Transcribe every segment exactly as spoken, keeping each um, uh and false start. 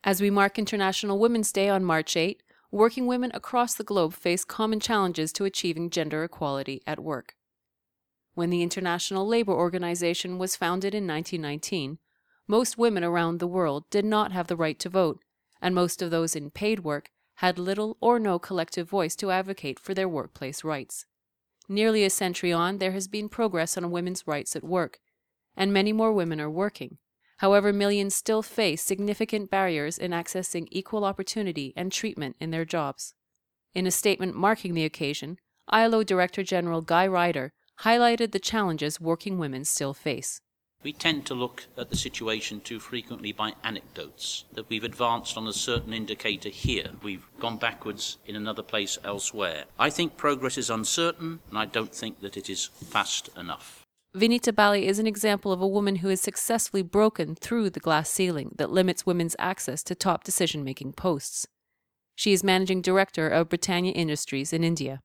As we mark International Women's Day on March eighth, working women across the globe face common challenges to achieving gender equality at work. When the International Labour Organization was founded in nineteen nineteen, most women around the world did not have the right to vote, and most of those in paid work had little or no collective voice to advocate for their workplace rights. Nearly a century on, there has been progress on women's rights at work, and many more women are working. However, millions still face significant barriers in accessing equal opportunity and treatment in their jobs. In a statement marking the occasion, I L O Director General Guy Ryder highlighted the challenges working women still face. We tend to look at the situation too frequently by anecdotes, that we've advanced on a certain indicator here, we've gone backwards in another place elsewhere. I think progress is uncertain, and I don't think that it is fast enough. Vinita Bali is an example of a woman who has successfully broken through the glass ceiling that limits women's access to top decision-making posts. She is managing director of Britannia Industries in India.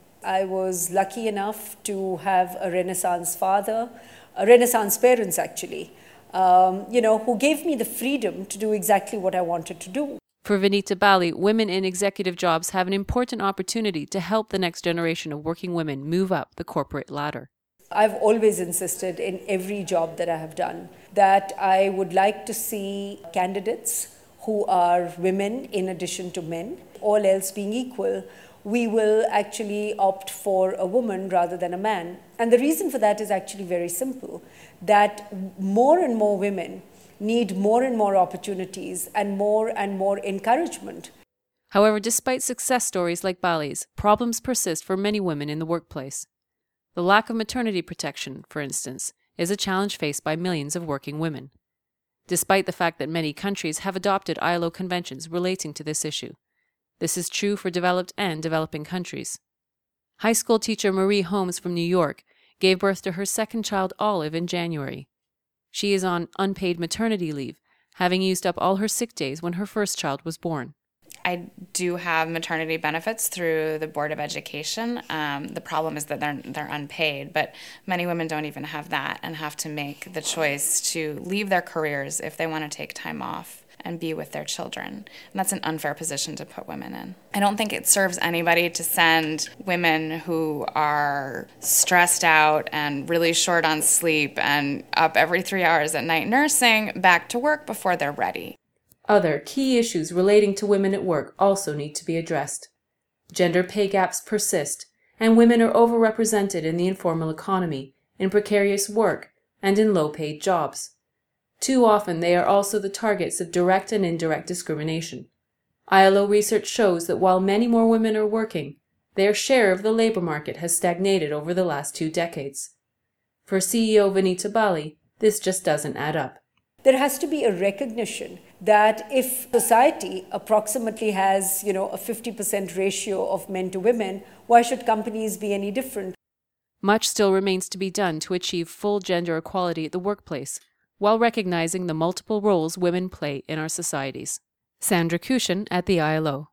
I was lucky enough to have a Renaissance father, a Renaissance parents actually, um, you know, who gave me the freedom to do exactly what I wanted to do. For Vinita Bali, women in executive jobs have an important opportunity to help the next generation of working women move up the corporate ladder. I've always insisted in every job that I have done that I would like to see candidates who are women in addition to men. All else being equal, we will actually opt for a woman rather than a man. And the reason for that is actually very simple, that more and more women need more and more opportunities and more and more encouragement. However, despite success stories like Bali's, problems persist for many women in the workplace. The lack of maternity protection, for instance, is a challenge faced by millions of working women, despite the fact that many countries have adopted I L O conventions relating to this issue. This is true for developed and developing countries. High school teacher Marie Holmes from New York gave birth to her second child, Olive, in January. She is on unpaid maternity leave, having used up all her sick days when her first child was born. I do have maternity benefits through the Board of Education. Um, the problem is that they're they're unpaid, but many women don't even have that and have to make the choice to leave their careers if they want to take time off and be with their children. And that's an unfair position to put women in. I don't think it serves anybody to send women who are stressed out and really short on sleep and up every three hours at night nursing back to work before they're ready. Other key issues relating to women at work also need to be addressed. Gender pay gaps persist, and women are overrepresented in the informal economy, in precarious work, and in low-paid jobs. Too often they are also the targets of direct and indirect discrimination. I L O research shows that while many more women are working, their share of the labor market has stagnated over the last two decades. For C E O Vinita Bali, this just doesn't add up. There has to be a recognition that if society approximately has, you know, a fifty percent ratio of men to women, why should companies be any different? Much still remains to be done to achieve full gender equality at the workplace, while recognizing the multiple roles women play in our societies. Sandra Kushin at the I L O.